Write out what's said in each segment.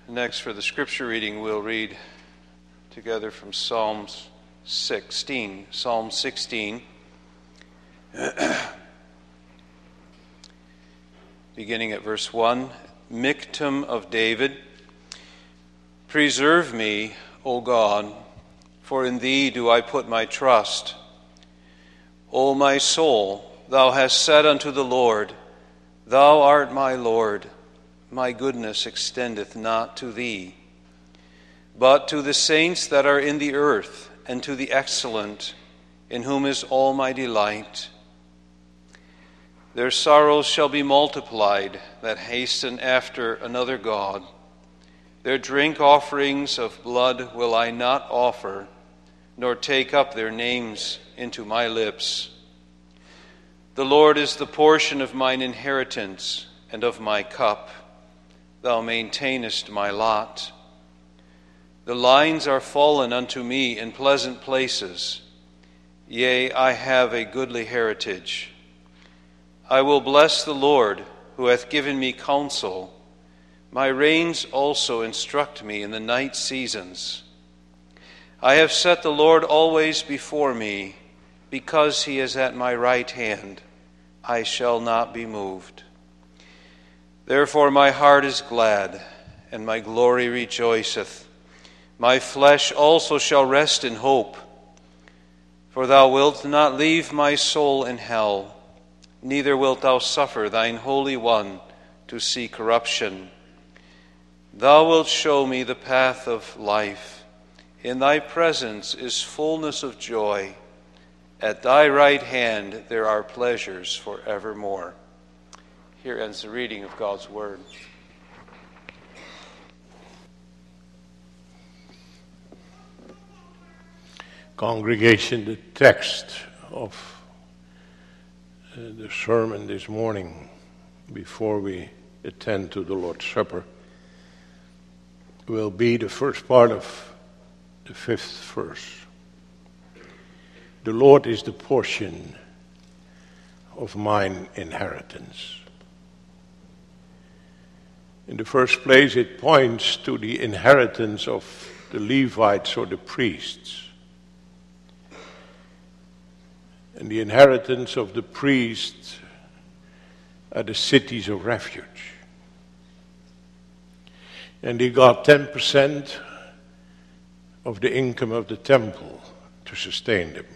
Next, for the scripture reading, we'll read together from Psalm 16. Psalm 16, beginning at verse 1. Miktam of David. Preserve me, O God, for in thee do I put my trust. O my soul, thou hast said unto the Lord, Thou art my Lord. My goodness extendeth not to thee, but to the saints that are in the earth, and to the excellent, in whom is all my delight. Their sorrows shall be multiplied, that hasten after another God. Their drink offerings of blood will I not offer, nor take up their names into my lips. The Lord is the portion of mine inheritance and of my cup. Thou maintainest my lot. The lines are fallen unto me in pleasant places. Yea, I have a goodly heritage. I will bless the Lord, who hath given me counsel. My reins also instruct me in the night seasons. I have set the Lord always before me. Because he is at my right hand, I shall not be moved. Therefore my heart is glad, and my glory rejoiceth. My flesh also shall rest in hope. For thou wilt not leave my soul in hell, neither wilt thou suffer thine Holy One to see corruption. Thou wilt show me the path of life. In thy presence is fullness of joy. At thy right hand there are pleasures forevermore. Here ends the reading of God's Word. Congregation, the text of the sermon this morning, before we attend to the Lord's Supper, will be the first part of the 5th verse. The Lord is the portion of mine inheritance. In the first place, it points to the inheritance of the Levites or the priests. And the inheritance of the priests are the cities of refuge. And they got 10% of the income of the temple to sustain them.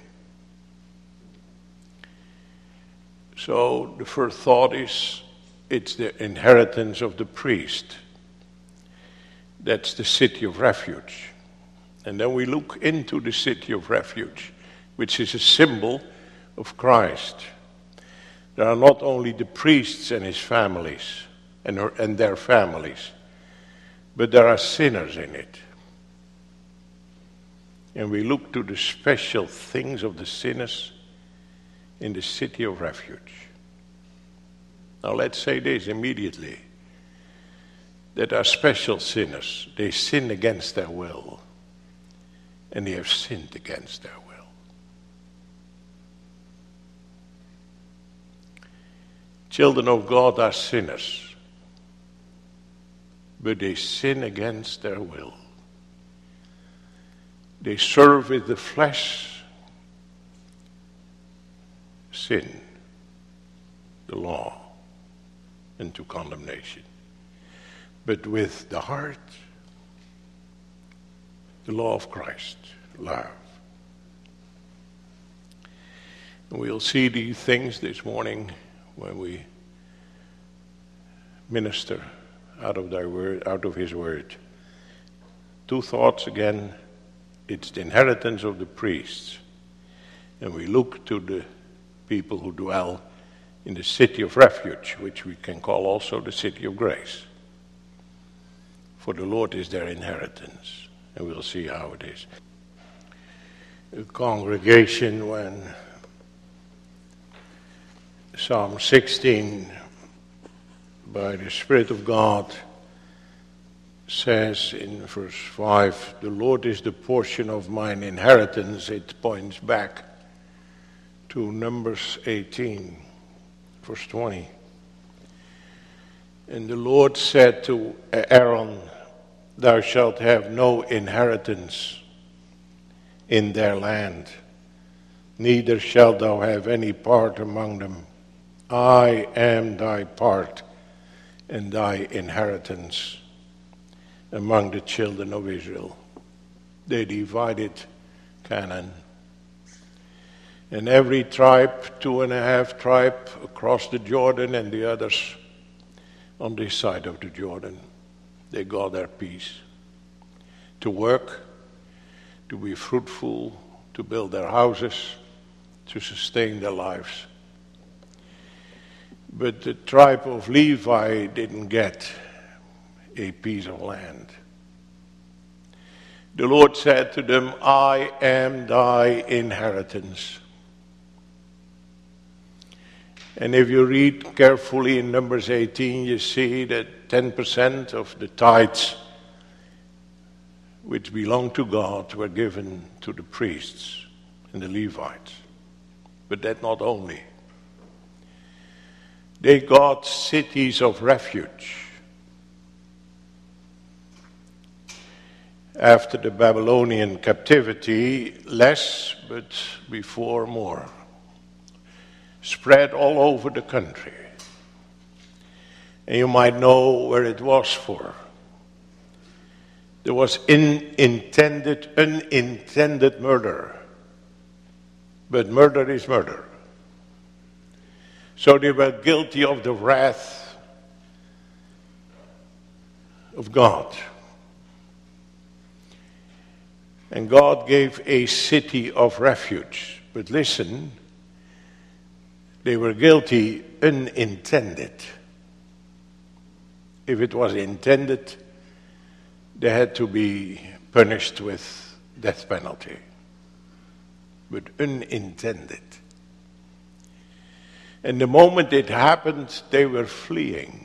So the first thought is, it's the inheritance of the priest. That's the city of refuge. And then we look into the city of refuge, which is a symbol of Christ. There are not only the priests and his families and their families, but there are sinners in it. And we look to the special things of the sinners in the city of refuge. Now let's say this immediately. That are special sinners. They sin against their will. And they have sinned against their will. Children of God are sinners. But they sin against their will. They serve with the flesh sin, the law, into condemnation. But with the heart, the law of Christ, love. And we'll see these things this morning when we minister out of his word. Two thoughts again. It's the inheritance of the priests. And we look to the people who dwell in the city of refuge, which we can call also the city of grace. For the Lord is their inheritance. And we'll see how it is. The congregation, when Psalm 16, by the Spirit of God, says in verse 5, the Lord is the portion of mine inheritance, it points back to Numbers 18, verse 20. And the Lord said to Aaron, thou shalt have no inheritance in their land, neither shalt thou have any part among them. I am thy part and thy inheritance among the children of Israel. They divided Canaan. And every tribe, 2.5 tribes across the Jordan, and the others on this side of the Jordan, they got their piece. To work, to be fruitful, to build their houses, to sustain their lives. But the tribe of Levi didn't get a piece of land. The Lord said to them, I am thy inheritance. And if you read carefully in Numbers 18, you see that 10% of the tithes which belong to God were given to the priests and the Levites. But that not only. They got cities of refuge. After the Babylonian captivity, less, but before more. Spread all over the country. And you might know where it was for. There was unintended murder. But murder is murder. So they were guilty of the wrath of God. And God gave a city of refuge. But listen, they were guilty unintended. If it was intended, they had to be punished with death penalty. But unintended. And the moment it happened, they were fleeing.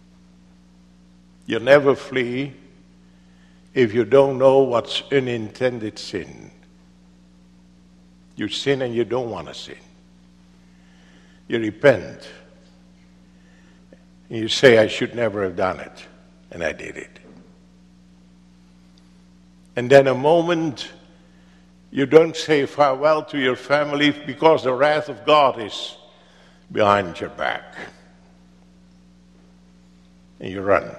You never flee if you don't know what's unintended sin. You sin and you don't want to sin. You repent. And you say, I should never have done it. And I did it. And then a moment, you don't say farewell to your family because the wrath of God is behind your back. And you run.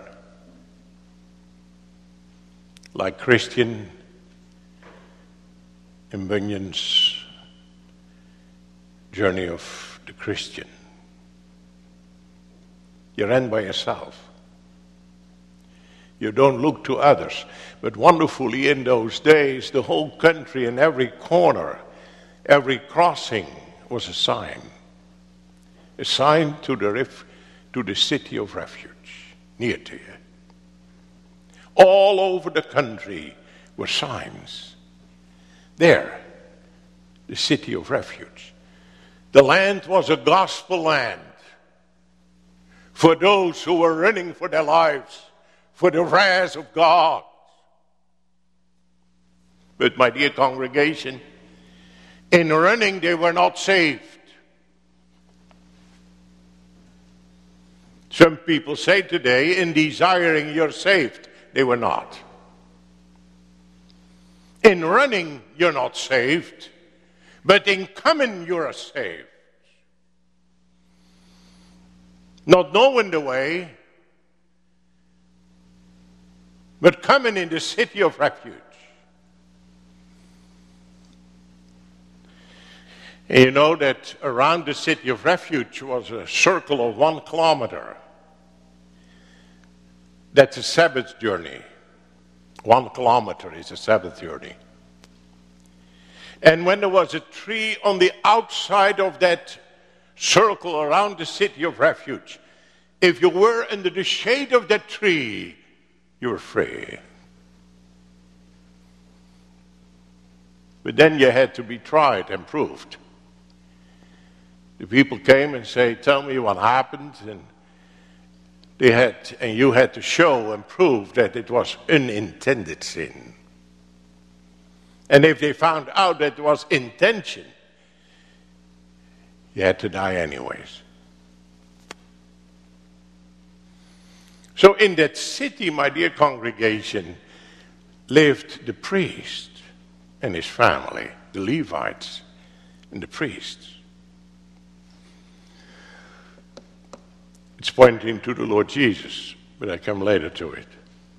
Like Christian in Bunyan's Journey of the Christian. You ran by yourself. You don't look to others. But wonderfully in those days, the whole country and every corner, every crossing was a sign. A sign to the city of refuge, near to you. All over the country were signs. There, the city of refuge. The land was a gospel land for those who were running for their lives, for the wrath of God. But my dear congregation, in running they were not saved. Some people say today, in desiring you're saved. They were not. In running, you're not saved, but in coming, you're saved. Not knowing the way, but coming in the city of refuge. And you know that around the city of refuge was a circle of 1 kilometer. That's a Sabbath journey. 1 kilometer is a Sabbath journey. And when there was a tree on the outside of that circle around the city of refuge, if you were under the shade of that tree, you were free. But then you had to be tried and proved. The people came and say, tell me what happened, and you had to show and prove that it was unintended sin. And if they found out that it was intention, you had to die anyways. So in that city, my dear congregation, lived the priest and his family, the Levites and the priests. It's pointing to the Lord Jesus, but I come later to it.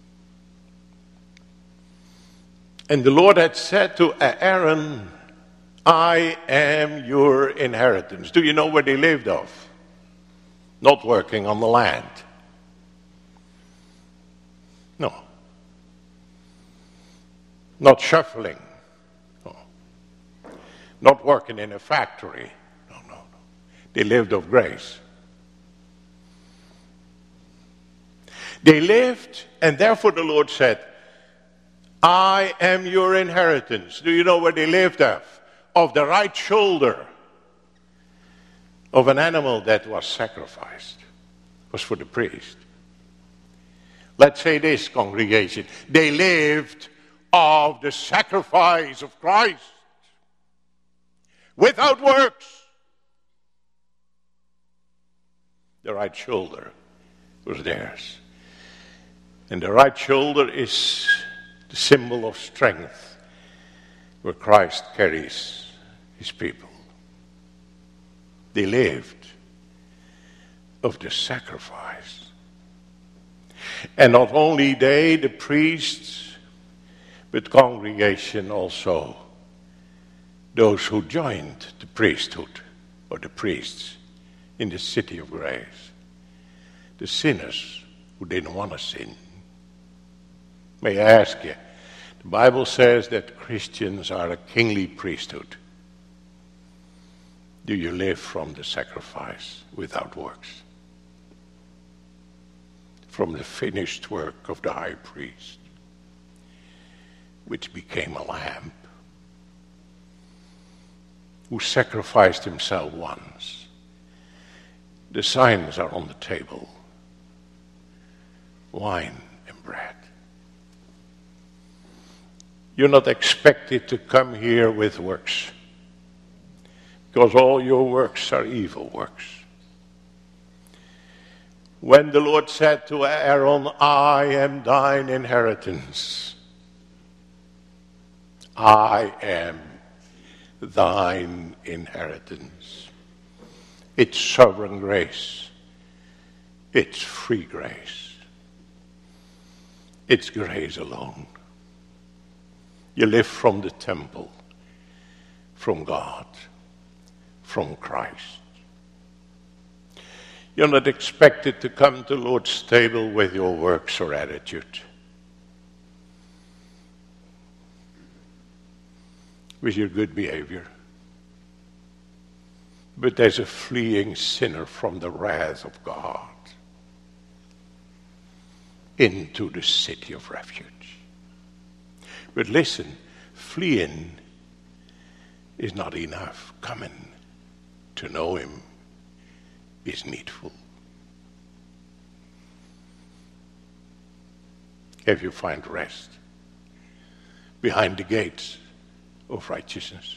And the Lord had said to Aaron, I am your inheritance. Do you know where they lived of? Not working on the land. No. Not shuffling. No. Not working in a factory. No. They lived of grace. They lived, and therefore the Lord said, I am your inheritance. Do you know where they lived of? Of the right shoulder of an animal that was sacrificed. It was for the priest. Let's say this, congregation. They lived of the sacrifice of Christ. Without works. The right shoulder was theirs. And the right shoulder is the symbol of strength where Christ carries his people. They lived of the sacrifice. And not only they, the priests, but congregation also, those who joined the priesthood or the priests in the city of grace. The sinners who didn't want to sin. May I ask you, the Bible says that Christians are a kingly priesthood. Do you live from the sacrifice without works? From the finished work of the high priest, which became a lamb, who sacrificed himself once. The signs are on the table. Wine and bread. You're not expected to come here with works, because all your works are evil works. When the Lord said to Aaron, I am thine inheritance. I am thine inheritance. It's sovereign grace. It's free grace. It's grace alone. You live from the temple, from God, from Christ. You're not expected to come to the Lord's table with your works or attitude. With your good behavior. But there's a fleeing sinner from the wrath of God into the city of refuge. But listen, fleeing is not enough. Coming to know him is needful. If you find rest behind the gates of righteousness.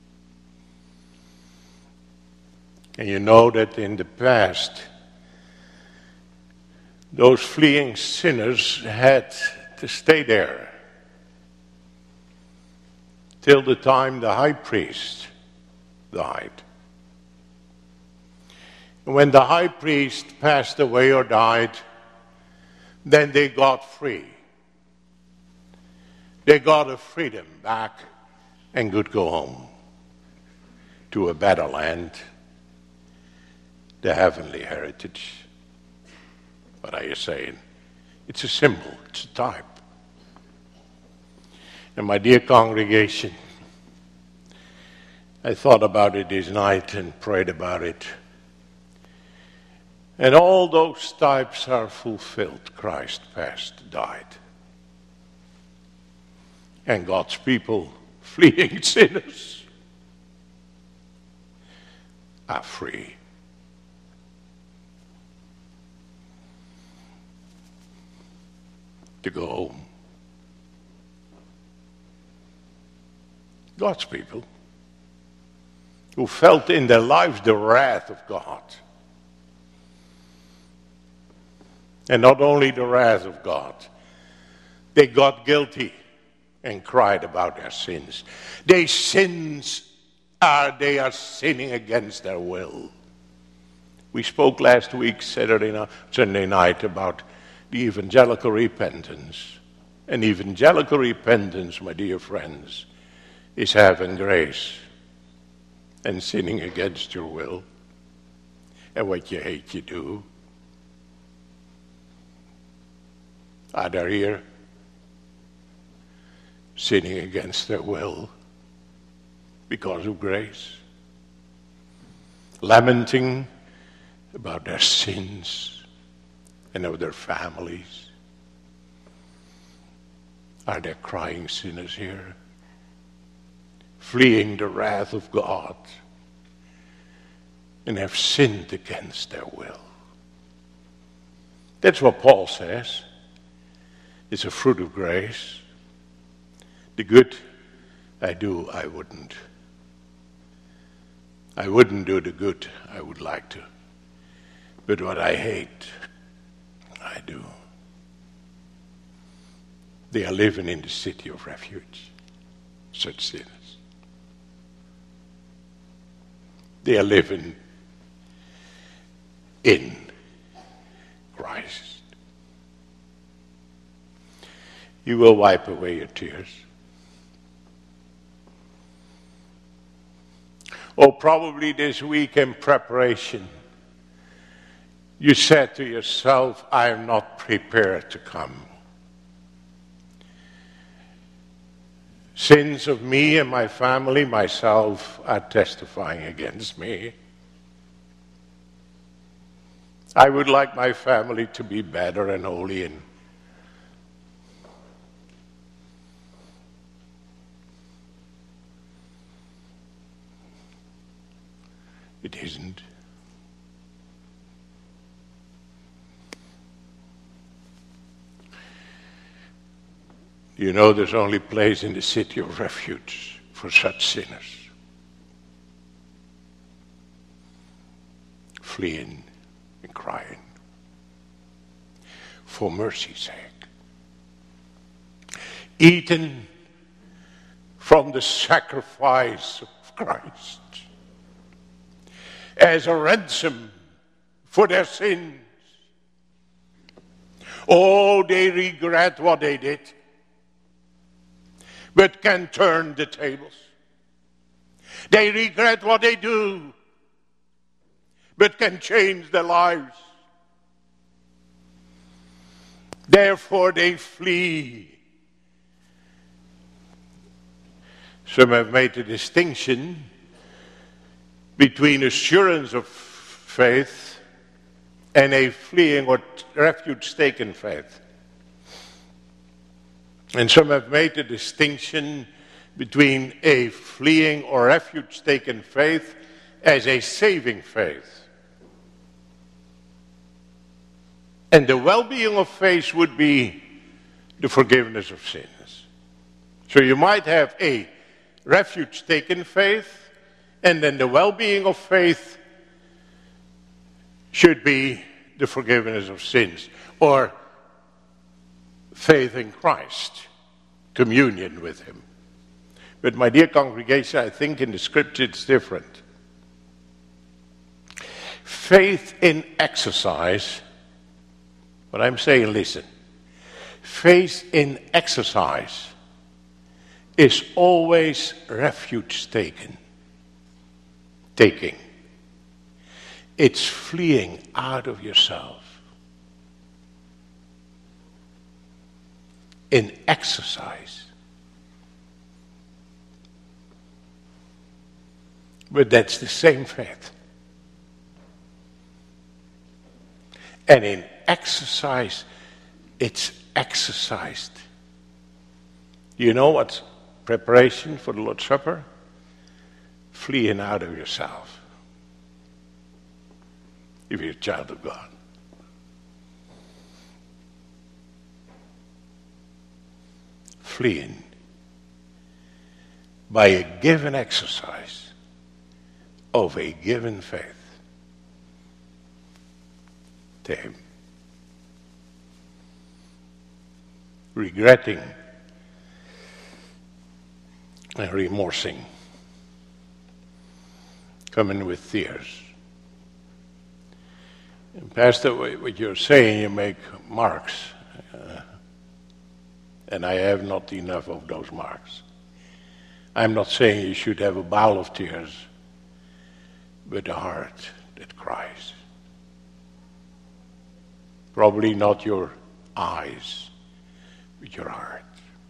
And you know that in the past, those fleeing sinners had to stay there till the time the high priest died. And when the high priest passed away or died, then they got free. They got a freedom back and could go home to a better land, the heavenly heritage. What are you saying? It's a symbol, it's a type. And my dear congregation, I thought about it this night and prayed about it. And all those types are fulfilled. Christ passed, died. And God's people, fleeing sinners, are free. To go home. God's people who felt in their lives the wrath of God And not only the wrath of God, they got guilty and cried about their sins. They are sinning against their will. We spoke last week, Sunday night, about the evangelical repentance. And evangelical repentance, my dear friends, is having grace and sinning against your will. And what you hate, you do. Are they here sinning against their will because of grace? Lamenting about their sins and of their families? Are there crying sinners here? Fleeing the wrath of God and have sinned against their will. That's what Paul says. It's a fruit of grace. The good I do, I wouldn't. I wouldn't do the good I would like to. But what I hate, I do. They are living in the city of refuge, such sinners. They are living in Christ. You will wipe away your tears. Or probably this week in preparation, you said to yourself, I am not prepared to come. Sins of me and my family, myself, are testifying against me. I would like my family to be better and holy and it isn't. You know, there's only place in the city of refuge for such sinners. Fleeing and crying for mercy's sake. Eaten from the sacrifice of Christ as a ransom for their sins. Oh, they regret what they did, but can turn the tables. They regret what they do, but can change their lives. Therefore they flee. Some have made a distinction between assurance of faith and a fleeing or refuge-taken faith. And some have made a distinction between a fleeing or refuge-taken faith as a saving faith. And the well-being of faith would be the forgiveness of sins. So you might have a refuge-taken faith, and then the well-being of faith should be the forgiveness of sins, or faith in Christ, communion with Him. But my dear congregation, I think in the Scripture it's different. Faith in exercise, what I'm saying, listen. Faith in exercise is always refuge taking. It's fleeing out of yourself. In exercise. But that's the same faith. And in exercise, it's exercised. You know what's preparation for the Lord's Supper? Fleeing out of yourself. If you're a child of God. Fleeing by a given exercise of a given faith to Him. regretting and remorsing, coming with tears. And Pastor, what you're saying, you make marks, and I have not enough of those marks. I'm not saying you should have a bowl of tears, but a heart that cries. Probably not your eyes, but your heart.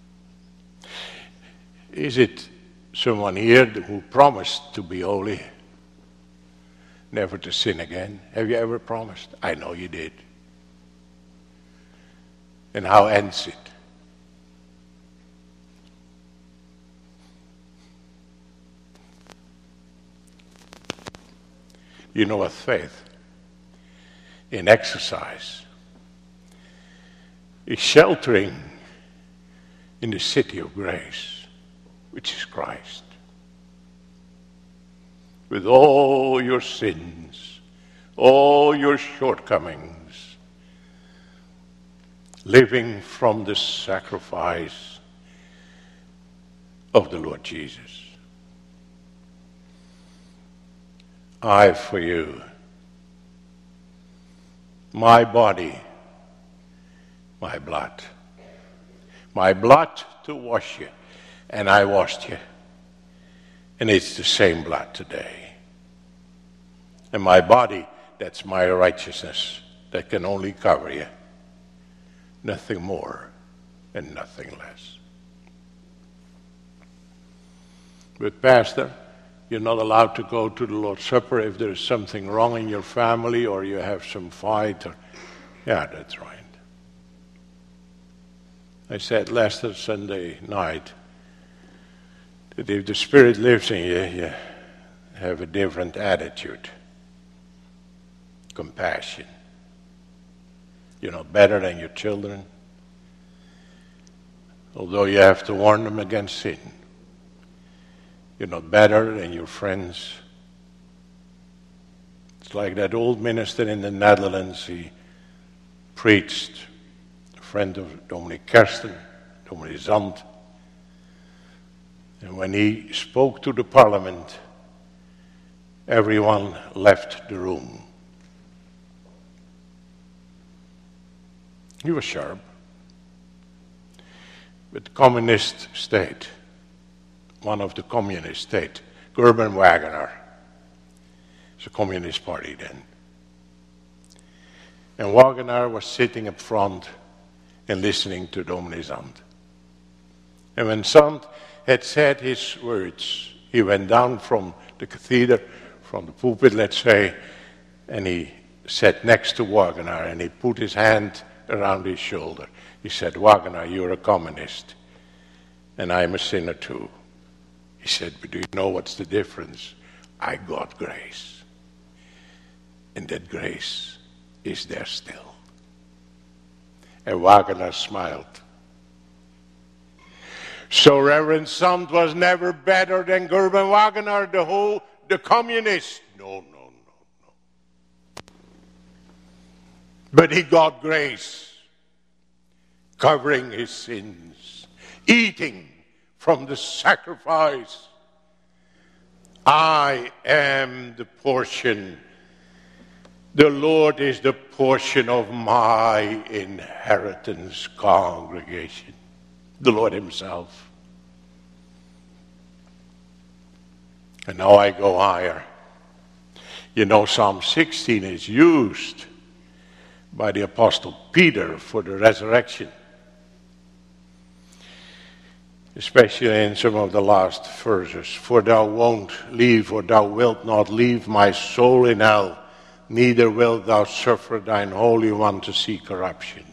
Is it someone here who promised to be holy, never to sin again? Have you ever promised? I know you did. And how ends it? You know what faith in exercise is sheltering in the city of grace, which is Christ. With all your sins, all your shortcomings, living from the sacrifice of the Lord Jesus. I for you, my body, my blood to wash you, and I washed you, and it's the same blood today. And my body, that's my righteousness, that can only cover you, nothing more and nothing less. But Pastor, you're not allowed to go to the Lord's Supper if there's something wrong in your family or you have some fight. Yeah, that's right. I said last Sunday night that if the Spirit lives in you, you have a different attitude, compassion. You're not better than your children, although you have to warn them against sin. You're not better than your friends. It's like that old minister in the Netherlands. He preached, a friend of Dominic Kersten, Dominic Zand. And when he spoke to the parliament, everyone left the room. He was sharp. But the communist state, one of the communist states, Gerben Wagener, it's a communist party then. And Wagener was sitting up front and listening to Dominic Zand. And when Zand had said his words, he went down from the cathedral, from the pulpit, let's say, and he sat next to Wagener and he put his hand around his shoulder. He said, Wagener, you're a communist, and I'm a sinner too. He said, but do you know what's the difference? I got grace. And that grace is there still. And Wagener smiled. So Reverend Zand was never better than Gerben Wagener, the communist. No. But he got grace, covering his sins, eating from the sacrifice. I am the portion. The Lord is the portion of my inheritance, congregation. The Lord himself. And now I go higher. You know, Psalm 16 is used by the Apostle Peter for the resurrection. Especially in some of the last verses. For thou won't leave, or thou wilt not leave my soul in hell, neither wilt thou suffer thine Holy One to see corruption.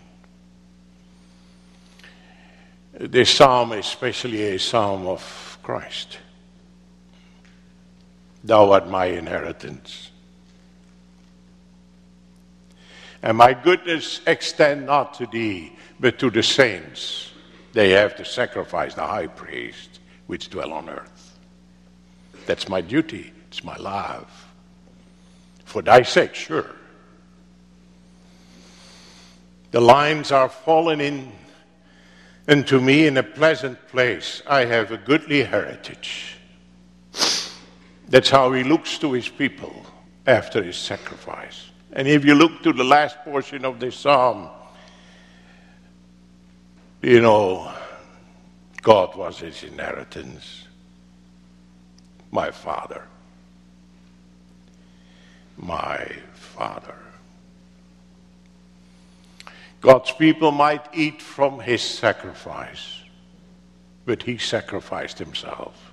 This psalm is especially a psalm of Christ. Thou art my inheritance. And my goodness extend not to thee, but to the saints. They have to sacrifice the high priest, which dwell on earth. That's my duty. It's my love. For thy sake, sure. The lines are fallen in And to me, in a pleasant place, I have a goodly heritage. That's how he looks to his people after his sacrifice. And if you look to the last portion of this psalm, you know, God was his inheritance. My Father. My Father. God's people might eat from his sacrifice, but he sacrificed himself.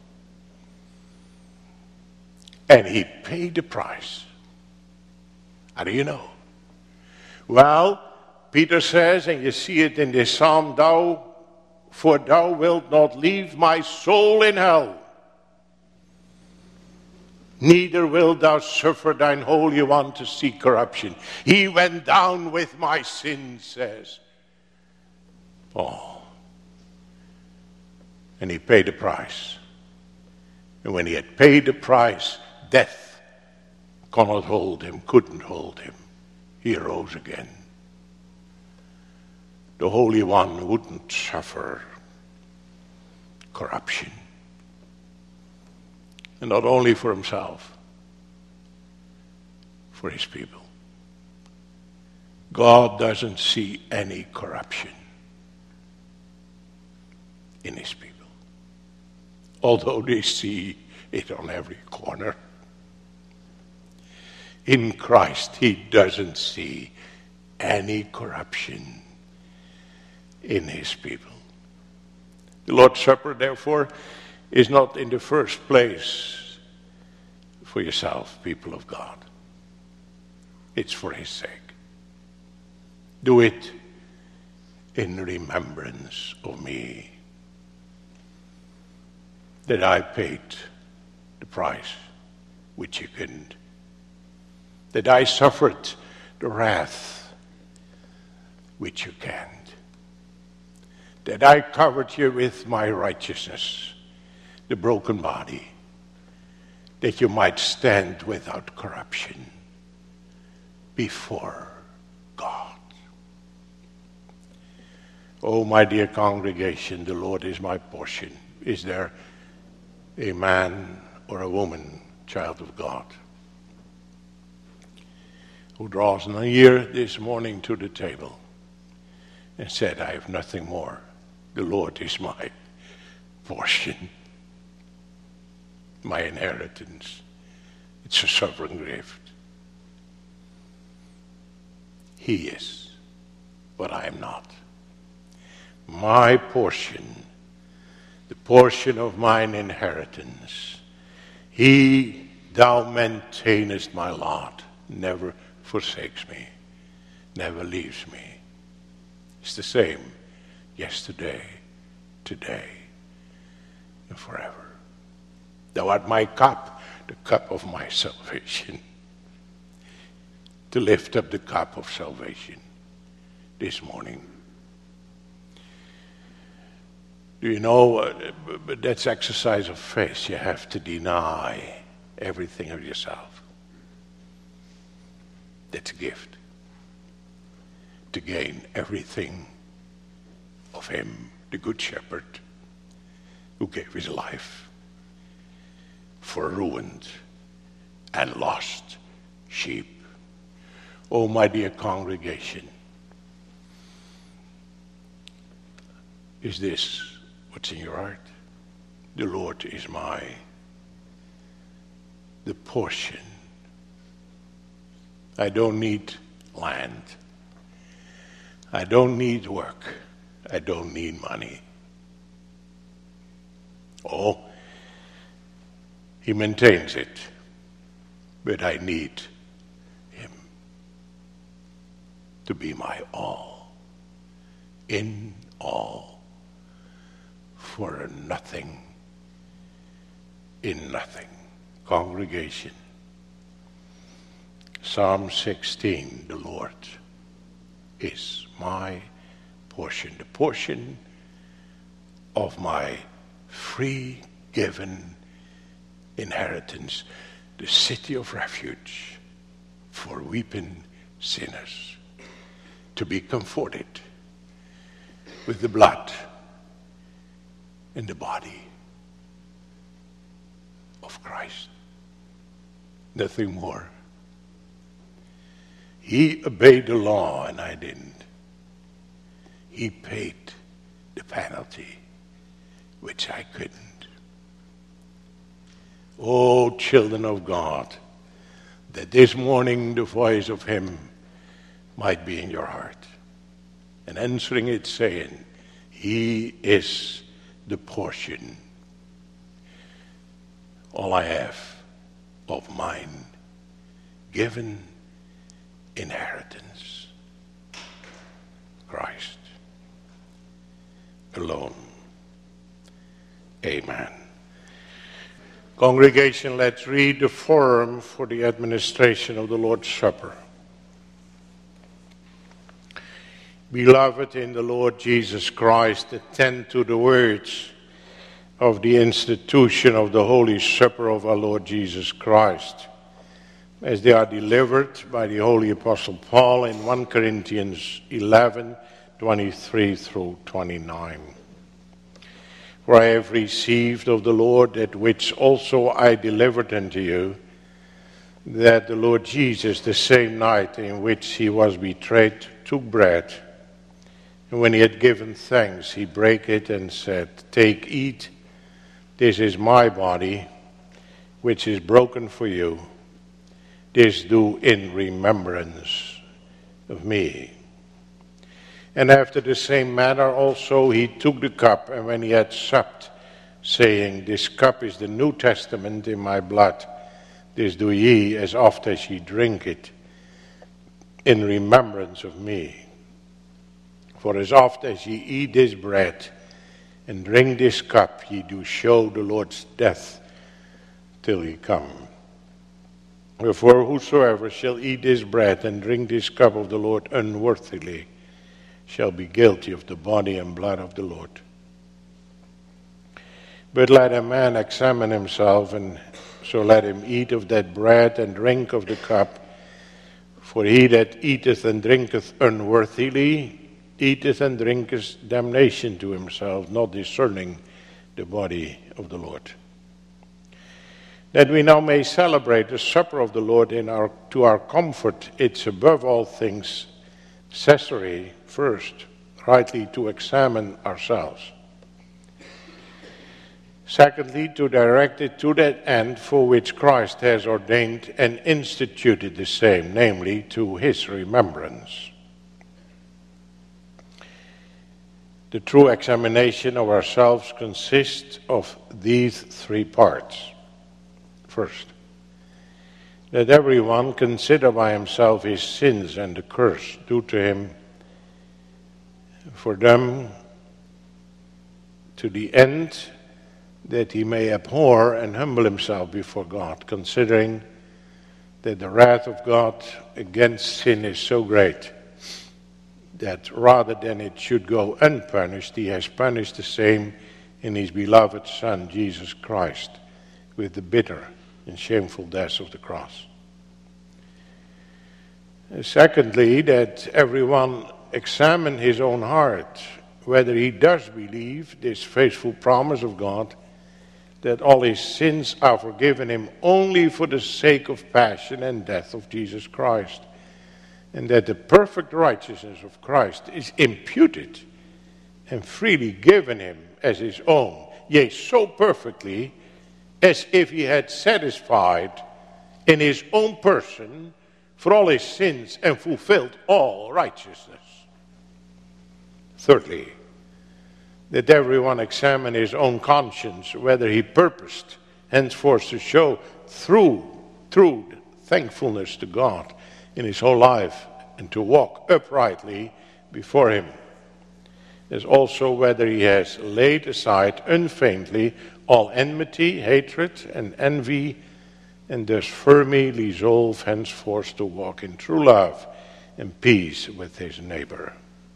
And he paid the price. How do you know? Well, Peter says, and you see it in this psalm, for thou wilt not leave my soul in hell, neither wilt thou suffer thine Holy One to see corruption. He went down with my sins, says Paul. And he paid the price. And when he had paid the price, death couldn't hold him. He rose again. The Holy One wouldn't suffer corruption. And not only for himself, for his people. God doesn't see any corruption in his people, although they see it on every corner. In Christ, he doesn't see any corruption in his people. The Lord's Supper, therefore, is not in the first place for yourself, people of God. It's for his sake. Do it in remembrance of me, that I paid the price which you couldn't, that I suffered the wrath which you can't, that I covered you with my righteousness, the broken body, that you might stand without corruption before God. Oh, my dear congregation, the Lord is my portion. Is there a man or a woman, child of God, who draws near this morning to the table and said, I have nothing more. The Lord is my portion, my inheritance. It's a sovereign gift. He is, but I am not. My portion, the portion of mine inheritance, he, thou maintainest my lot, never forsakes me, never leaves me. It's the same yesterday, today, and forever. Thou art my cup, the cup of my salvation. To lift up the cup of salvation this morning. Do you know, that's exercise of faith. You have to deny everything of yourself. That's a gift. To gain everything of him, the good shepherd, who gave his life for ruined and lost sheep. Oh, my dear congregation, is this what's in your heart? The Lord is the portion. I don't need land. I don't need work. I don't need money. Oh, he maintains it, but I need him to be my all, in all, for nothing, in nothing. Congregation, Psalm 16, the Lord is my portion, the portion of my free given inheritance, the city of refuge for weeping sinners, to be comforted with the blood in the body of Christ. Nothing more. He obeyed the law and I didn't. He paid the penalty, which I couldn't. Oh, children of God, that this morning the voice of him might be in your heart. And answering it saying, he is the portion, all I have of mine, given inheritance. Christ alone. Amen. Congregation, let's read the form for the administration of the Lord's Supper. Beloved in the Lord Jesus Christ, attend to the words of the institution of the Holy Supper of our Lord Jesus Christ, as they are delivered by the Holy Apostle Paul in 1 Corinthians 11:23 through 29. For I have received of the Lord that which also I delivered unto you, that the Lord Jesus, the same night in which he was betrayed, took bread, and when he had given thanks, he brake it and said, Take, eat, this is my body, which is broken for you. This do in remembrance of me. And after the same manner also he took the cup, and when he had supped, saying, This cup is the New Testament in my blood. This do ye as oft as ye drink it, in remembrance of me. For as oft as ye eat this bread and drink this cup, ye do show the Lord's death till he come. Wherefore whosoever shall eat this bread and drink this cup of the Lord unworthily shall be guilty of the body and blood of the Lord. But let a man examine himself, and so let him eat of that bread and drink of the cup. For he that eateth and drinketh unworthily eateth and drinketh damnation to himself, not discerning the body of the Lord. That we now may celebrate the supper of the Lord to our comfort, it's above all things necessary first, rightly to examine ourselves. Secondly, to direct it to that end for which Christ has ordained and instituted the same, namely to his remembrance. The true examination of ourselves consists of these three parts. First, let everyone consider by himself his sins and the curse due to him, for them to the end that he may abhor and humble himself before God, considering that the wrath of God against sin is so great that rather than it should go unpunished, he has punished the same in his beloved Son, Jesus Christ, with the bitter and shameful death of the cross. Secondly, that everyone examine his own heart, whether he does believe this faithful promise of God, that all his sins are forgiven him only for the sake of passion and death of Jesus Christ, and that the perfect righteousness of Christ is imputed and freely given him as his own, yea, so perfectly as if he had satisfied in his own person for all his sins and fulfilled all righteousness. Thirdly, that everyone examine his own conscience, whether he purposed henceforth to show through thankfulness to God in his whole life and to walk uprightly before him, as also whether he has laid aside unfeignedly all enmity, hatred, and envy, and thus firmly resolve henceforth to walk in true love and peace with his neighbor.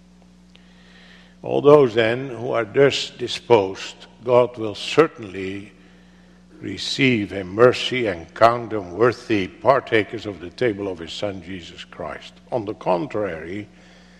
All those then who are thus disposed, God will certainly receive in mercy and count them worthy partakers of the table of his Son Jesus Christ. On the contrary,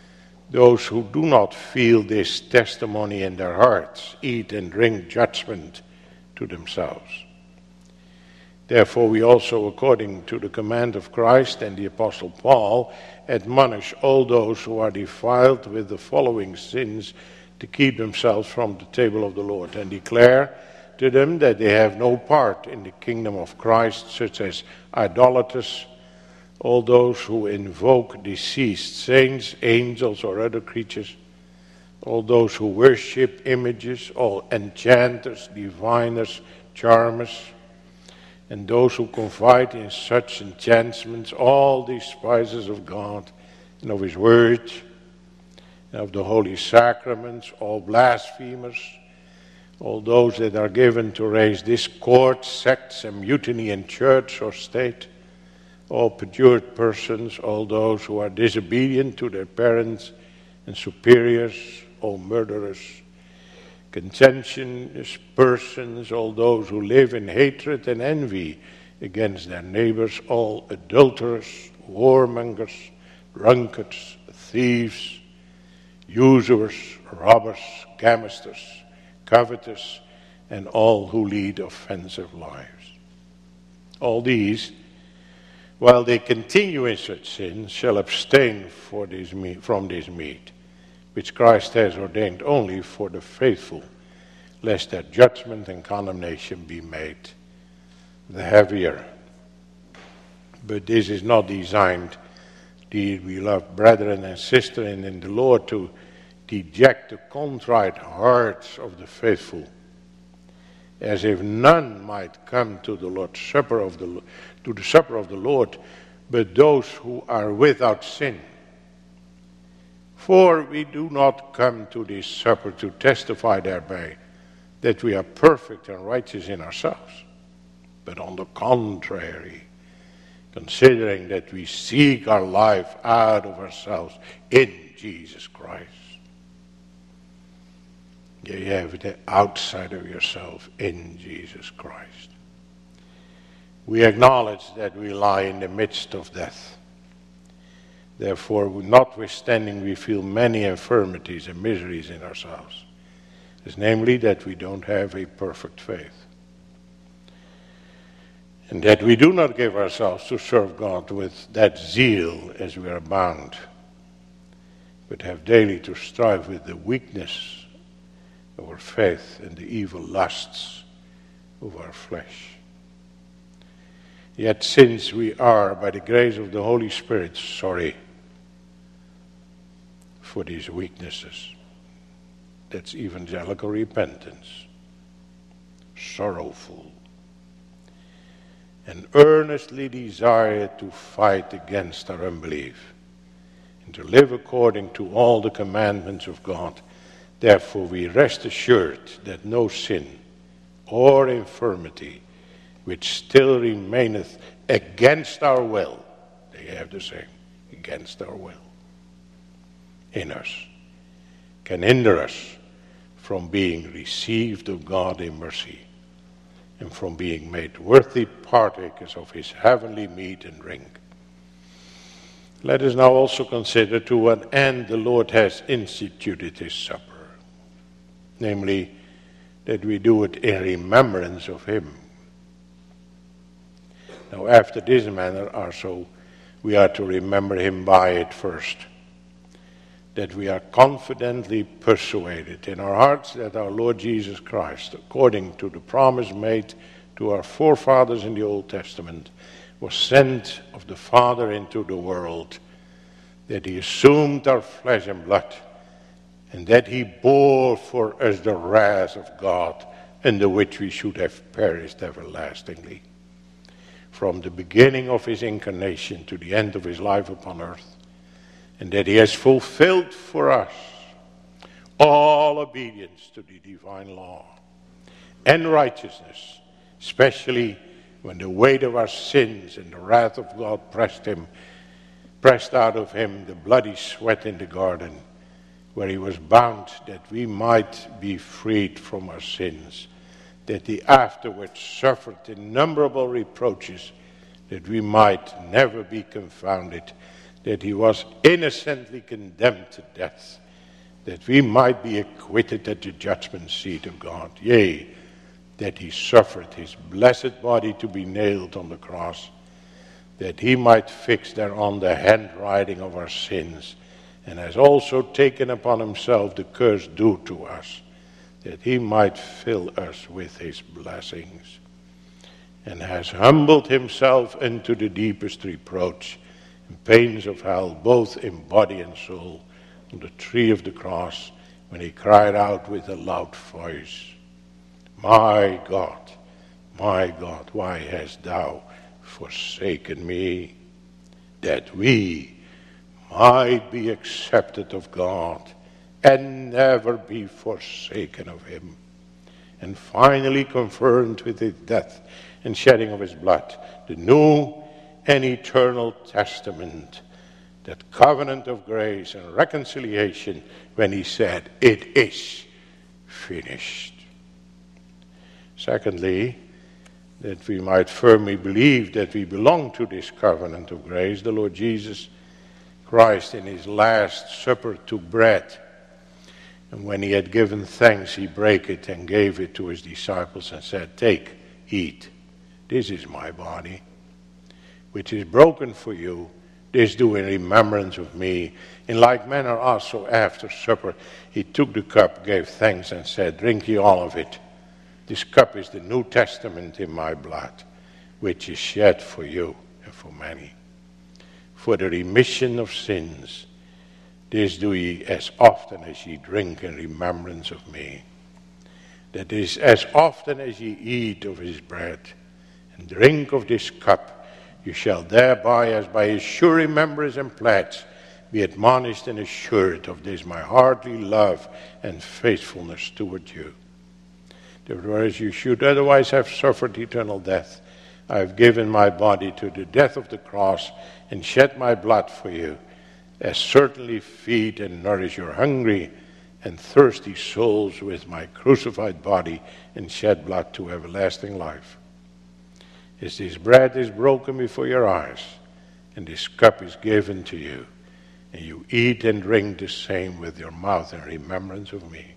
Those who do not feel this testimony in their hearts eat and drink judgment to themselves. Therefore we also, according to the command of Christ and the Apostle Paul, admonish all those who are defiled with the following sins to keep themselves from the table of the Lord, and declare to them that they have no part in the kingdom of Christ, such as idolaters, all those who invoke deceased saints, angels, or other creatures, all those who worship images, all enchanters, diviners, charmers, and those who confide in such enchantments, all despisers of God and of his word, and of the holy sacraments, all blasphemers, all those that are given to raise discord, sects, and mutiny in church or state, all perjured persons, all those who are disobedient to their parents and superiors, all murderers, contentious persons, all those who live in hatred and envy against their neighbors, all adulterers, warmongers, drunkards, thieves, usurers, robbers, gamesters, covetous, and all who lead offensive lives. All these, while they continue in such sins, shall abstain from this meat, which Christ has ordained only for the faithful, lest their judgment and condemnation be made the heavier. But this is not designed, dear beloved brethren and sisters in the Lord, to deject the contrite hearts of the faithful, as if none might come to the supper of the Lord, but those who are without sin. For we do not come to this supper to testify thereby that we are perfect and righteous in ourselves, but on the contrary, considering that we seek our life out of ourselves in Jesus Christ. You have it outside of yourself in Jesus Christ. We acknowledge that we lie in the midst of death. Therefore, notwithstanding, we feel many infirmities and miseries in ourselves. It's namely that we don't have a perfect faith. And that we do not give ourselves to serve God with that zeal as we are bound, but have daily to strive with the weakness of our faith and the evil lusts of our flesh. Yet since we are, by the grace of the Holy Spirit, sorry for these weaknesses, that's evangelical repentance, sorrowful, and earnestly desire to fight against our unbelief and to live according to all the commandments of God. Therefore we rest assured that no sin or infirmity which still remaineth against our will, they have the same, against our will, in us, can hinder us from being received of God in mercy and from being made worthy partakers of his heavenly meat and drink. Let us now also consider to what end the Lord has instituted his supper, namely that we do it in remembrance of him. Now after this manner also we are to remember him by it first, that we are confidently persuaded in our hearts that our Lord Jesus Christ, according to the promise made to our forefathers in the Old Testament, was sent of the Father into the world, that he assumed our flesh and blood, and that he bore for us the wrath of God, under which we should have perished everlastingly. From the beginning of his incarnation to the end of his life upon earth, and that he has fulfilled for us all obedience to the divine law and righteousness, especially when the weight of our sins and the wrath of God pressed out of him the bloody sweat in the garden, where he was bound that we might be freed from our sins, that he afterwards suffered innumerable reproaches, that we might never be confounded, that he was innocently condemned to death, that we might be acquitted at the judgment seat of God. Yea, that he suffered his blessed body to be nailed on the cross, that he might fix thereon the handwriting of our sins, and has also taken upon himself the curse due to us, that he might fill us with his blessings, and has humbled himself into the deepest reproach and pains of hell, both in body and soul, on the tree of the cross, when he cried out with a loud voice, my God, why hast thou forsaken me? That we might be accepted of God and never be forsaken of him. And finally confirmed with his death and shedding of his blood, the new and eternal testament, that covenant of grace and reconciliation, when he said, it is finished. Secondly, that we might firmly believe that we belong to this covenant of grace, the Lord Jesus Christ in his last supper took bread, and when he had given thanks, he brake it and gave it to his disciples and said, take, eat, this is my body, which is broken for you. This do in remembrance of me. In like manner also after supper he took the cup, gave thanks, and said, drink ye all of it. This cup is the New Testament in my blood, which is shed for you and for many, for the remission of sins. This do ye as often as ye drink in remembrance of me. That is, as often as ye eat of his bread and drink of this cup, you shall thereby, as by his sure remembrance and pledge, be admonished and assured of this my heartly love and faithfulness toward you. That whereas you should otherwise have suffered eternal death, I have given my body to the death of the cross and shed my blood for you, as certainly feed and nourish your hungry and thirsty souls with my crucified body and shed blood to everlasting life. As this bread is broken before your eyes, and this cup is given to you, and you eat and drink the same with your mouth in remembrance of me.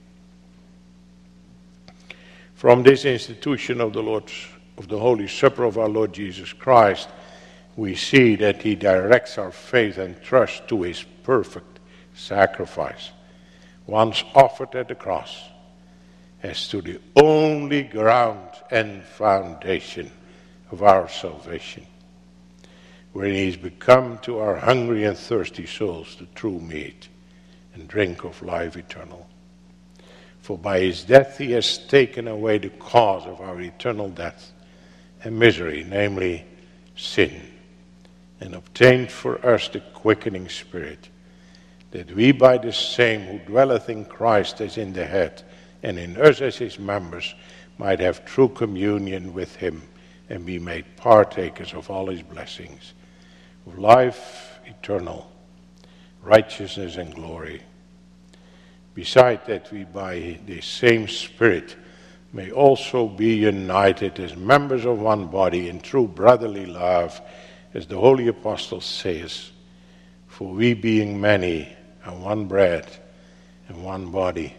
From this institution of the Holy Supper of our Lord Jesus Christ, we see that he directs our faith and trust to his perfect sacrifice, once offered at the cross, as to the only ground and foundation of our salvation, wherein he has become to our hungry and thirsty souls the true meat and drink of life eternal. For by his death he has taken away the cause of our eternal death and misery, namely sin, and obtained for us the quickening spirit, that we by the same who dwelleth in Christ as in the head, and in us as his members, might have true communion with him, and be made partakers of all his blessings, of life eternal, righteousness and glory. Beside that, we by the same Spirit may also be united as members of one body in true brotherly love, as the Holy Apostle says, for we being many are one bread and one body.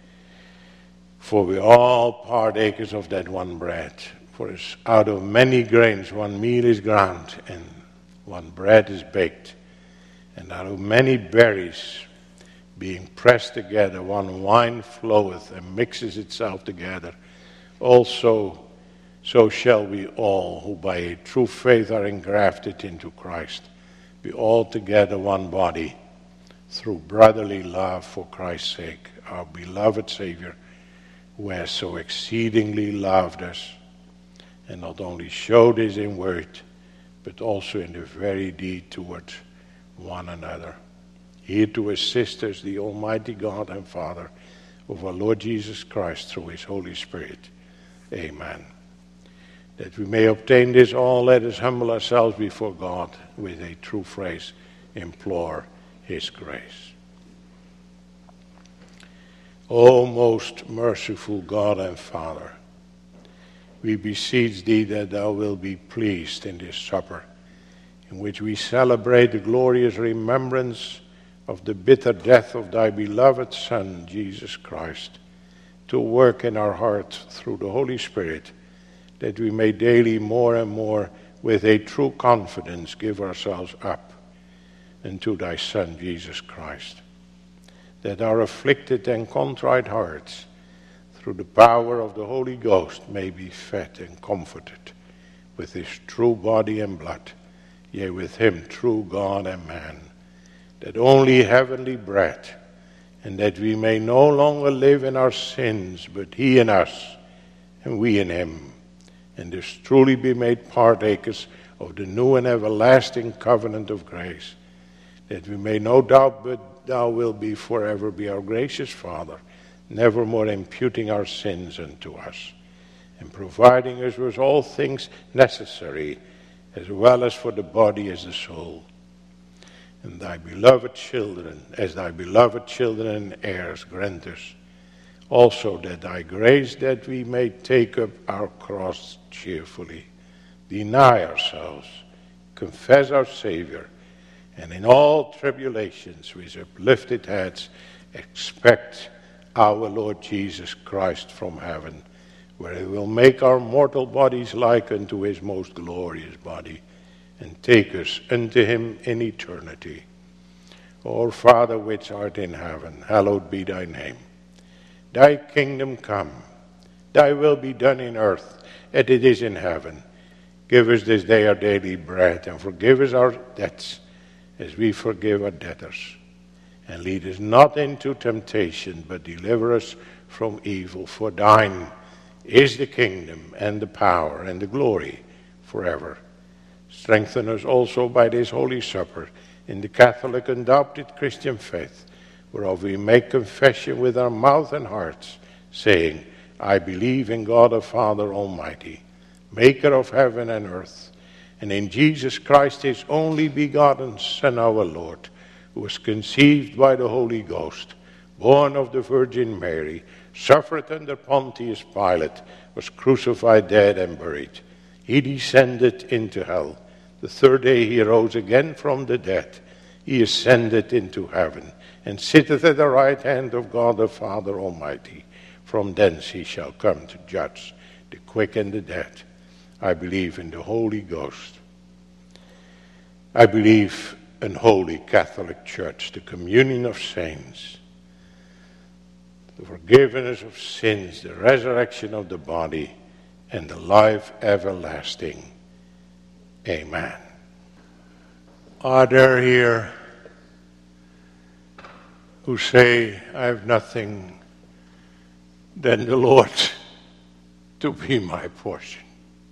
For we all partakers of that one bread. For as out of many grains one meal is ground, and one bread is baked. And out of many berries being pressed together, one wine floweth and mixes itself together. Also, so shall we all, who by a true faith are engrafted into Christ, be altogether one body, through brotherly love for Christ's sake, our beloved Savior, who has so exceedingly loved us, and not only showed this in word, but also in the very deed toward one another. Here to assist us, the Almighty God and Father of our Lord Jesus Christ, through his Holy Spirit. Amen. That we may obtain this all, let us humble ourselves before God with a true phrase, implore his grace. O most merciful God and Father, we beseech thee that thou wilt be pleased in this supper, in which we celebrate the glorious remembrance of the bitter death of thy beloved Son, Jesus Christ, to work in our hearts through the Holy Spirit, that we may daily more and more with a true confidence give ourselves up unto thy Son, Jesus Christ, that our afflicted and contrite hearts, through the power of the Holy Ghost, may be fed and comforted with his true body and blood, yea, with him true God and man, that only heavenly bread, and that we may no longer live in our sins, but he in us, and we in him, and thus truly be made partakers of the new and everlasting covenant of grace, that we may no doubt but thou wilt be forever be our gracious Father, nevermore imputing our sins unto us, and providing us with all things necessary, as well as for the body as the soul. And thy beloved children, as thy beloved children and heirs, grant us also that thy grace, that we may take up our cross cheerfully, deny ourselves, confess our Savior, and in all tribulations with uplifted heads expect our Lord Jesus Christ from heaven, where he will make our mortal bodies like unto his most glorious body, and take us unto him in eternity. Our Father which art in heaven, hallowed be thy name. Thy kingdom come, thy will be done in earth as it is in heaven. Give us this day our daily bread, and forgive us our debts as we forgive our debtors. And lead us not into temptation, but deliver us from evil. For thine is the kingdom and the power and the glory forever. Strengthen us also by this Holy Supper in the Catholic and adopted Christian faith, whereof we make confession with our mouth and hearts, saying, I believe in God the Father Almighty, maker of heaven and earth, and in Jesus Christ his only begotten Son, our Lord, who was conceived by the Holy Ghost, born of the Virgin Mary, suffered under Pontius Pilate, was crucified, dead, and buried. He descended into hell. The third day he rose again from the dead. He ascended into heaven, and sitteth at the right hand of God the Father Almighty. From thence he shall come to judge the quick and the dead. I believe in the Holy Ghost. I believe in Holy Catholic Church, the communion of saints, the forgiveness of sins, the resurrection of the body, and the life everlasting. Amen. Are there here who say, I have nothing than the Lord to be my portion,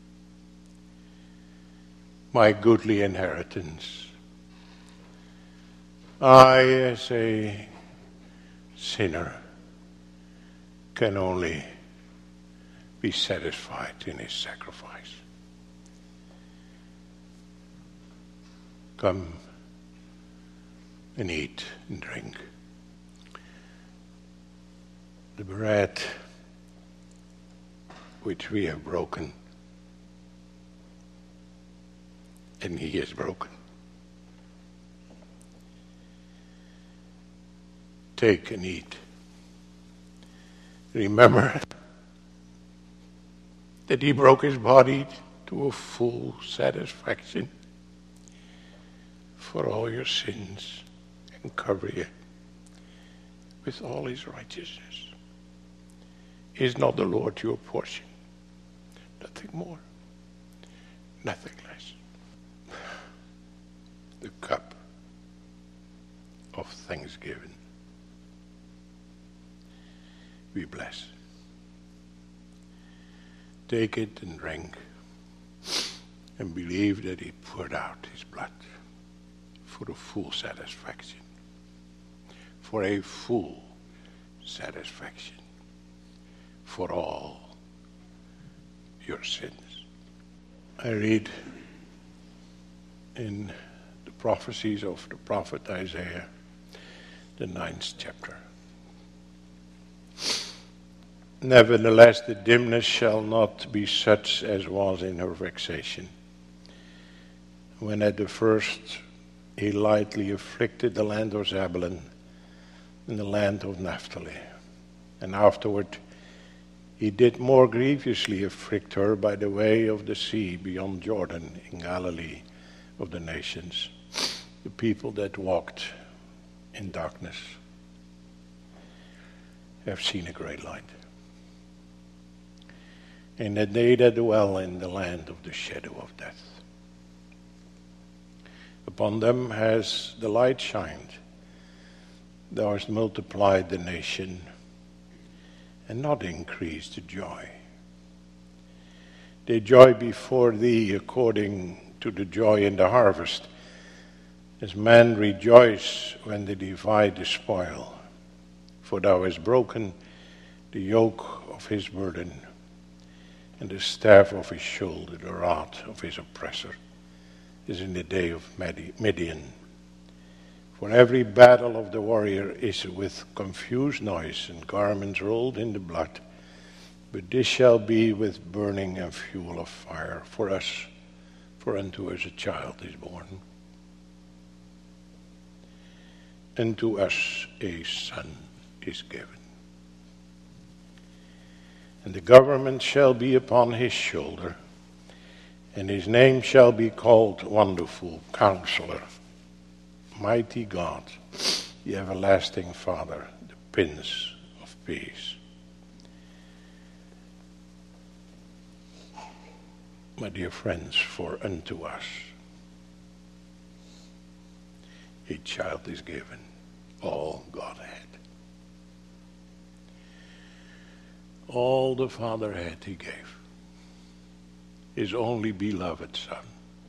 my goodly inheritance? I, as a sinner, can only be satisfied in his sacrifice. Come and eat and drink. The bread which we have broken, and he has broken. Take and eat. Remember that he broke his body to a full satisfaction for all your sins, and cover you with all his righteousness. Is not the Lord your portion? Nothing more, nothing less. The cup of thanksgiving we bless. Take it and drink, and believe that he poured out his blood for a full satisfaction, for a full satisfaction, for all your sins. I read in the prophecies of the prophet Isaiah, the 9th chapter. Nevertheless, the dimness shall not be such as was in her vexation, when at the first he lightly afflicted the land of Zebulun and the land of Naphtali. And afterward he did more grievously afflict her by the way of the sea beyond Jordan in Galilee of the nations, the people that walked in darkness have seen a great light. And that they that dwell in the land of the shadow of death, upon them has the light shined. Thou hast multiplied the nation and not increased the joy. They joy before thee according to the joy in the harvest, as men rejoice when they divide the spoil. For thou hast broken the yoke of his burden, and the staff of his shoulder, the rod of his oppressor, as in the day of Midian. For every battle of the warrior is with confused noise and garments rolled in the blood. But this shall be with burning and fuel of fire for us, for unto us a child is born. Unto us a son is given. And the government shall be upon his shoulder, and his name shall be called Wonderful Counselor, Mighty God, the Everlasting Father, the Prince of Peace. My dear friends, for unto us a child is given, all Godhead. All the Father had he gave, his only beloved Son.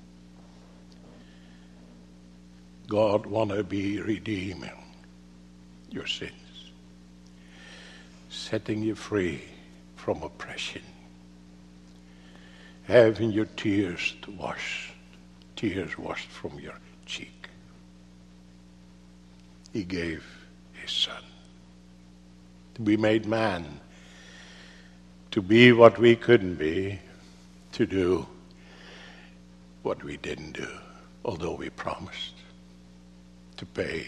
God want to be redeeming your sins, setting you free from oppression, having your tears washed from your cheek. He gave his Son to be made man, to be what we couldn't be, to do what we didn't do, although we promised, to pay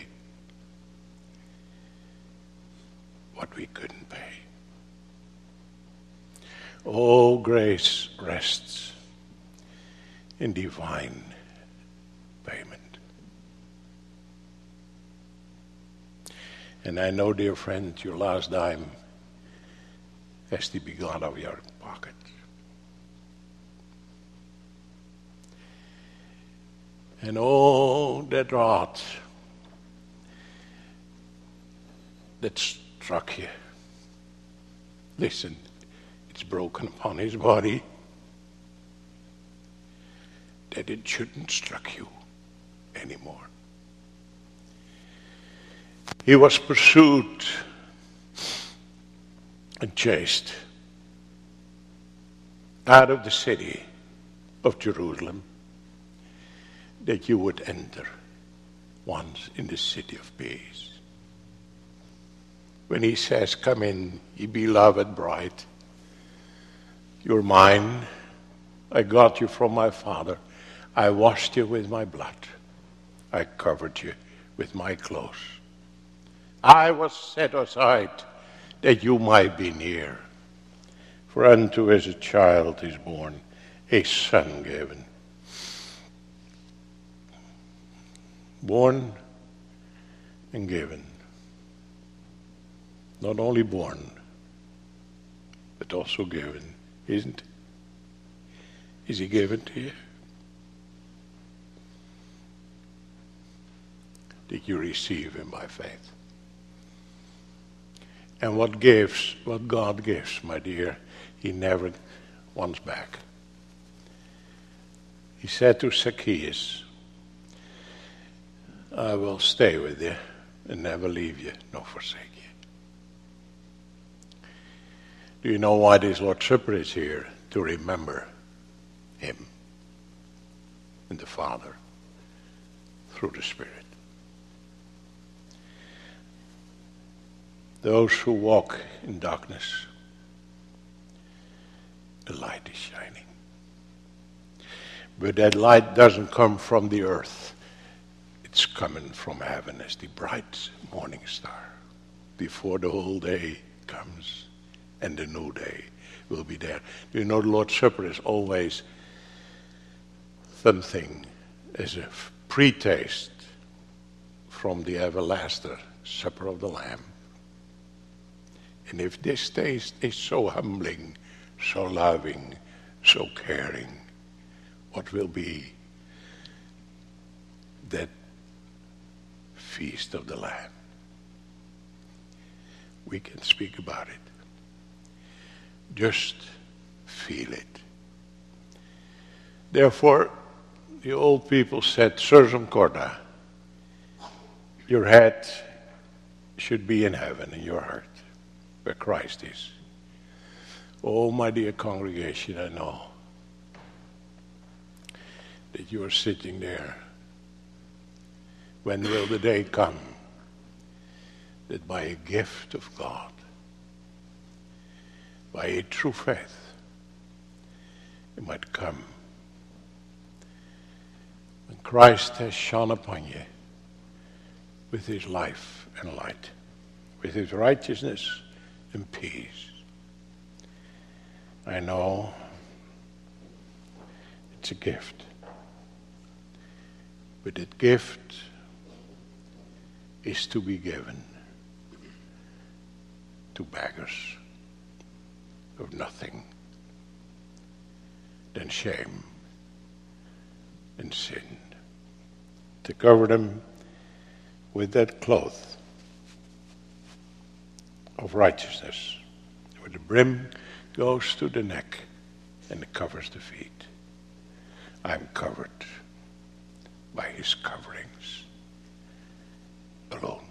what we couldn't pay. Oh, grace rests in divine payment. And I know, dear friend, your last dime has to be gone out of your pocket. And oh, that rod that struck you. Listen, it's broken upon his body, that it shouldn't struck you anymore. He was pursued and chased out of the city of Jerusalem, that you would enter once in the city of peace. When he says, come in, ye beloved bride, you're mine, I got you from my Father, I washed you with my blood, I covered you with my clothes. I was set aside that you might be near. For unto us a child is born, a son given. Born and given. Not only born, but also given, isn't it? Is he given to you? Did you receive him by faith? And what God gives, my dear, he never wants back. He said to Zacchaeus, I will stay with you and never leave you nor forsake you. Do you know why this Lord's Supper is here? To remember him and the Father through the Spirit. Those who walk in darkness, the light is shining. But that light doesn't come from the earth. It's coming from heaven as the bright morning star before the whole day comes and the new day will be there. You know, the Lord's Supper is always something as a pre-taste from the everlasting supper of the Lamb. And if this taste is so humbling, so loving, so caring, what will be that feast of the Lamb? We can speak about it. Just feel it. Therefore, the old people said, Sursum corda, your head should be in heaven, in your heart, where Christ is. Oh, my dear congregation, I know that you are sitting there. When will the day come that by a gift of God, by a true faith, you might come when Christ has shone upon you with his life and light, with his righteousness and peace. I know it's a gift, but that gift is to be given to beggars of nothing than shame and sin, to cover them with that cloth of righteousness, where the brim goes to the neck and it covers the feet. I'm covered by his coverings alone.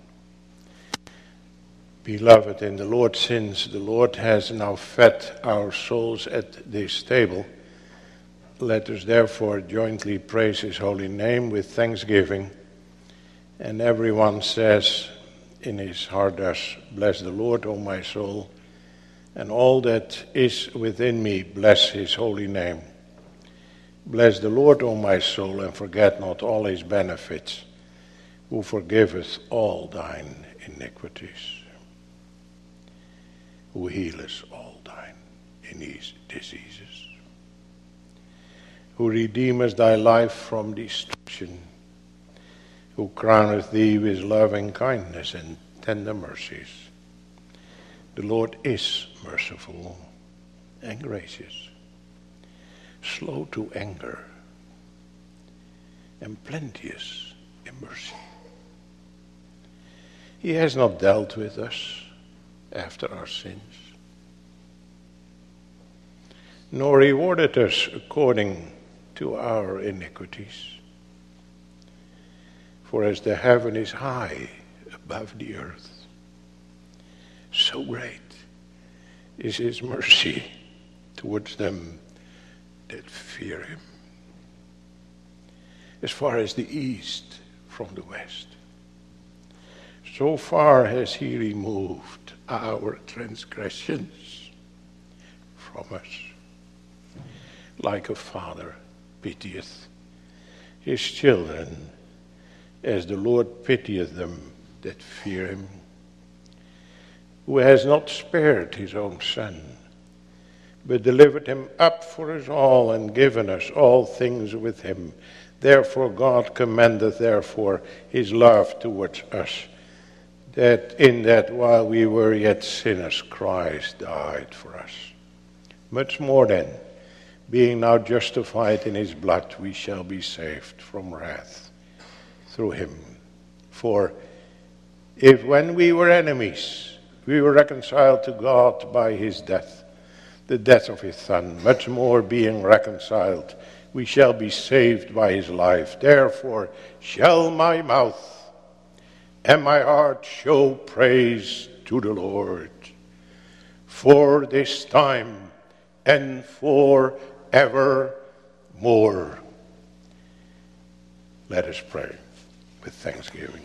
Beloved in the Lord, since the Lord has now fed our souls at this table, let us therefore jointly praise his holy name with thanksgiving. And everyone says in his heart thus, bless the Lord, O my soul, and all that is within me, bless his holy name. Bless the Lord, O my soul, and forget not all his benefits, who forgiveth all thine iniquities, who healeth all thine diseases, who redeemeth thy life from destruction, who crowneth thee with loving kindness and tender mercies. The Lord is merciful and gracious, slow to anger, and plenteous in mercy. He has not dealt with us after our sins, nor rewarded us according to our iniquities. For as the heaven is high above the earth, so great is his mercy towards them that fear him. As far as the east from the west, so far has he removed our transgressions from us. Like a father pitieth his children, as the Lord pitieth them that fear him, who has not spared his own son, but delivered him up for us all, and given us all things with him. Therefore God commendeth therefore his love towards us, that in that while we were yet sinners, Christ died for us. Much more then, being now justified in his blood, we shall be saved from wrath through him. For if when we were enemies, we were reconciled to God by his death, the death of his Son, much more being reconciled, we shall be saved by his life. Therefore shall my mouth and my heart show praise to the Lord for this time and for evermore. Let us pray with thanksgiving.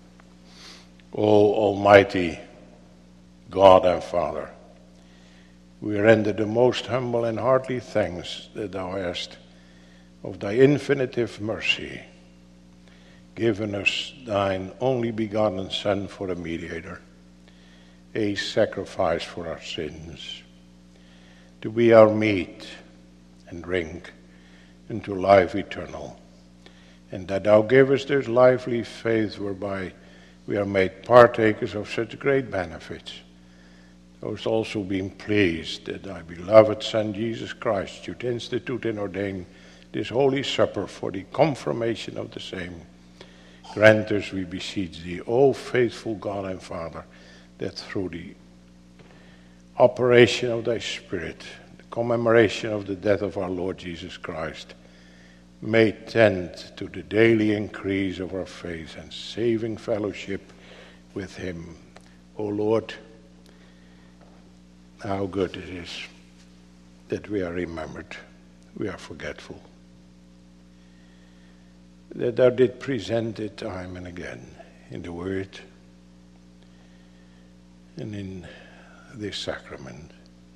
O Almighty God and Father, We render the most humble and hearty thanks that thou hast of thy infinitive mercy given us thine only begotten Son for a mediator, a sacrifice for our sins, to be our meat and drink into life eternal, and that thou givest this lively faith whereby we are made partakers of such great benefits. Thou hast also been pleased that thy beloved Son Jesus Christ should institute and ordain this holy supper for the confirmation of the same. Grant us, we beseech thee, O faithful God and Father, that through the operation of thy Spirit, the commemoration of the death of our Lord Jesus Christ, may tend to the daily increase of our faith and saving fellowship with him. O Lord, how good it is that we are remembered, we are forgetful, that thou did present it time and again in the Word and in this sacrament,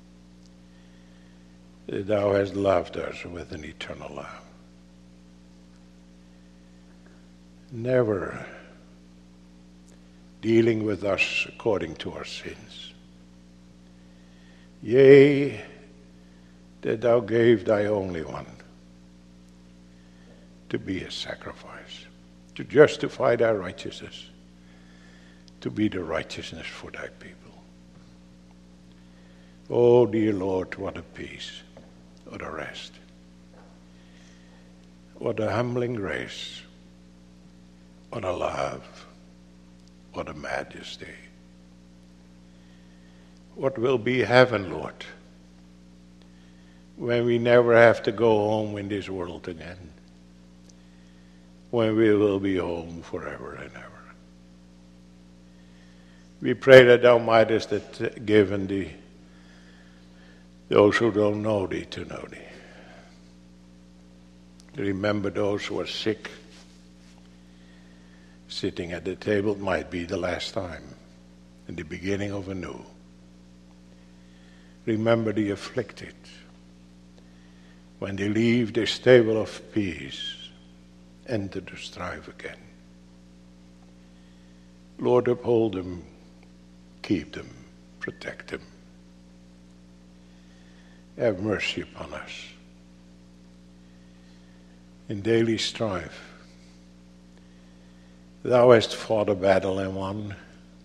that thou hast loved us with an eternal love. Never dealing with us according to our sins. Yea, that thou gave thy only one to be a sacrifice, to justify thy righteousness, to be the righteousness for thy people. Oh, dear Lord, what a peace, what a rest, what a humbling grace, what a love, what a majesty. What will be heaven, Lord, when we never have to go home in this world again, when we will be home forever and ever. We pray that thou mightest have given thee those who don't know thee to know thee. Remember those who are sick. Sitting at the table might be the last time, and the beginning of a new. Remember the afflicted. When they leave this table of peace, enter the strife again. Lord, uphold them, keep them, protect them. Have mercy upon us. In daily strife, thou hast fought a battle and won,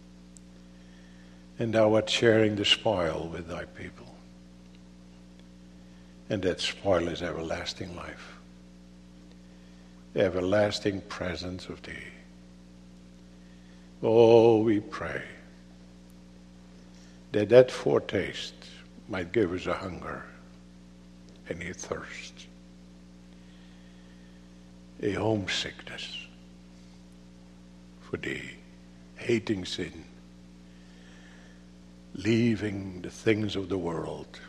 and thou art sharing the spoil with thy people. And that spoil is everlasting life, the everlasting presence of thee. Oh, we pray that that foretaste might give us a hunger and a thirst, a homesickness for thee, hating sin, leaving the things of the world.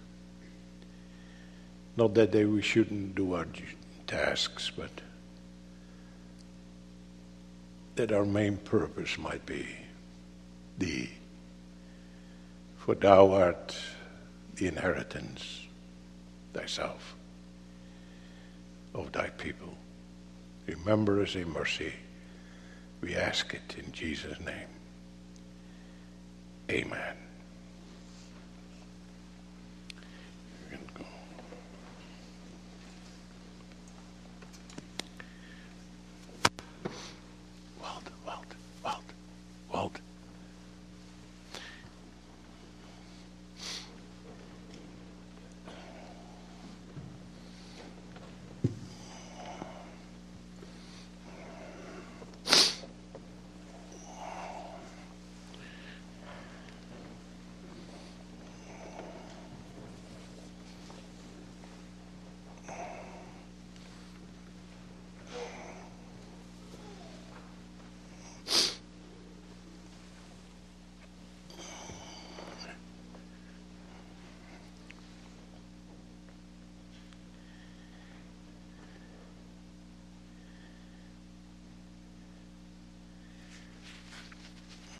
Not that we shouldn't do our tasks, but that our main purpose might be thee. For thou art the inheritance, thyself, of thy people. Remember us in mercy. We ask it in Jesus' name. Amen.